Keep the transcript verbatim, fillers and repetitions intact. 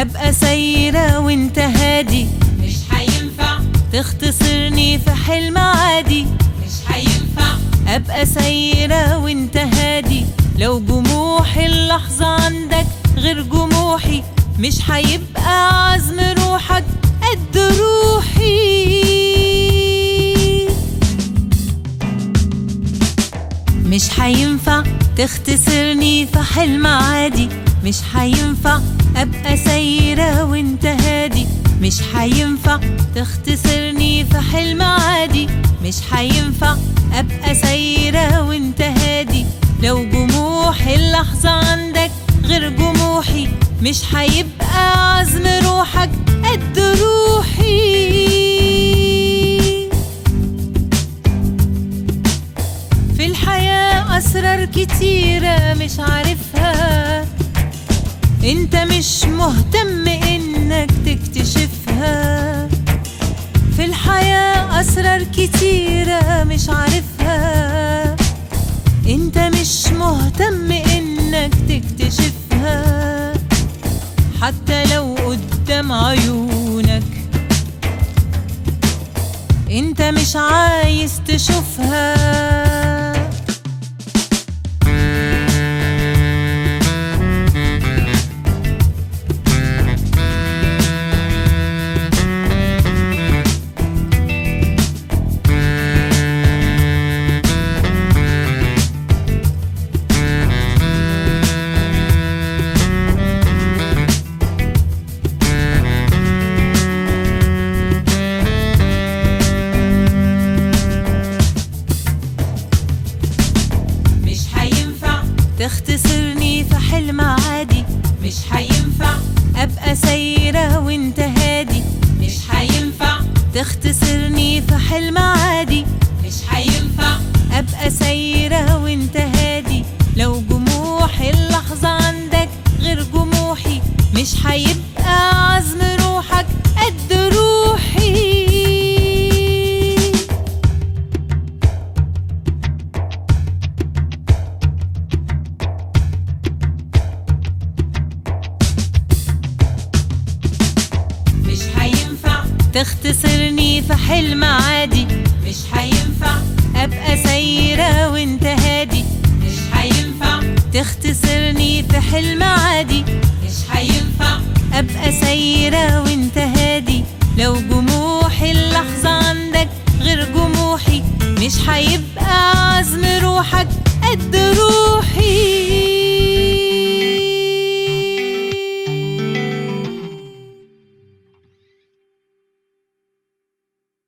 ابقى سايرة وانت هادي، مش هينفع تختصرني في حلم عادي. مش هينفع ابقى سايرة وانت هادي، لو جموحي اللحظة عندك غير جموحي، مش هيبقى عزم روحك قد روحي. مش هينفع تختصرني في حلم عادي، مش هينفع ابقى سايرة وانت هادي، مش هينفع تختصرني في حلم عادي، مش هينفع ابقى سايرة وانت هادي، لو جموحي اللحظة عندك غير جموحي، مش هيبقى عزم روحك قد روحي. في الحياة أسرار كتيرة مش عارفها، انت مش مهتم انك تكتشفها. في الحياة أسرار كتيرة مش عارفها، انت مش مهتم انك تكتشفها، حتى لو قدام عيونك انت مش عايز تشوفها. تختصرني في حلم عادي، مش هينفع ابقى سايرة وانت هادي، مش هينفع تختصرني في حلم عادي، مش هينفع ابقى سايرة وانت هادي، لو جموحي اللحظة عندك غير جموحي، مش هيبقى عزم روحك قد روحي. تختصرني في حلم عادي، مش هينفع ابقى سايرة وانت هادي، مش هينفع تختصرني في حلم عادي، مش هينفع ابقى سايرة وانت هادي،